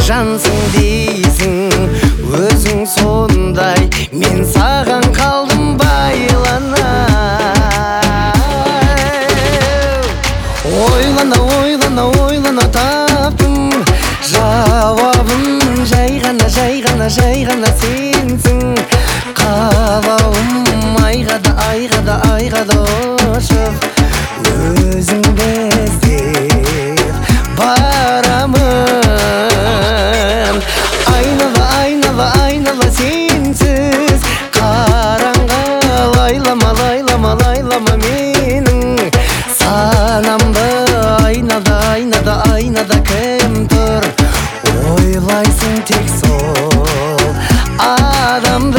жансың дейсің, өзің сондай, мен саған қалдым байланай. Ойлана, ойлана, ойлана таптым жауабын, жай ғана, жай ғана, жай ғана сенсің. Қалауым айға да, айға да, айға да ұшып, өзіңді іздеп барамын. Айнала, айнала, айнала сенсіз қараңғы, лайлама, лайлама, лайлама менің санамды. Айнада, айнада, айнада кім тұр, ойлайсың тек сол адамды.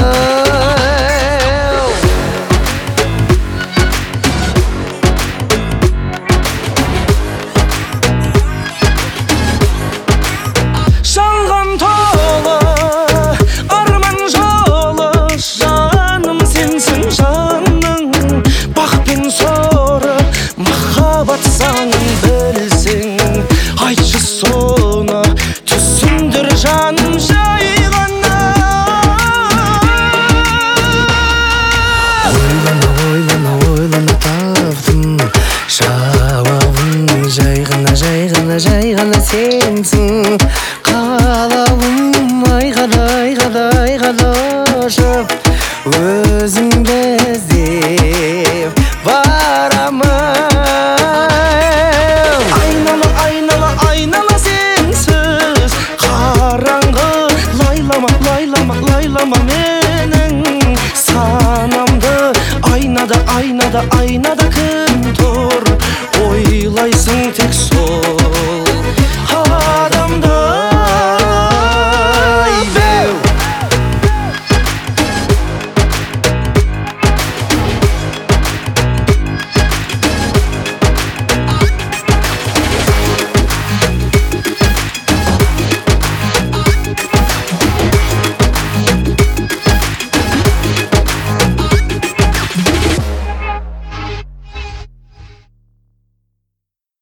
Жалған толы арман жолы, жаным сенсің жаның. Бақ пен соры махаббат заңын білсең, айтшы соны түсіндір жаным жай ғана. Ойлана, ойлана, ойлана таптым жауабын, жай ғана, жай ғана, жай ғана сенсің. Қалауым айға да, айға да, айға да ұшып, өзіңді іздеп барамын. Айнала, айнала, айнала сенсіз қараңғы, лайлама, лайлама, лайлама менің санамды. Айнада, айнада, айнада кім тұр, ойлайсың тек сол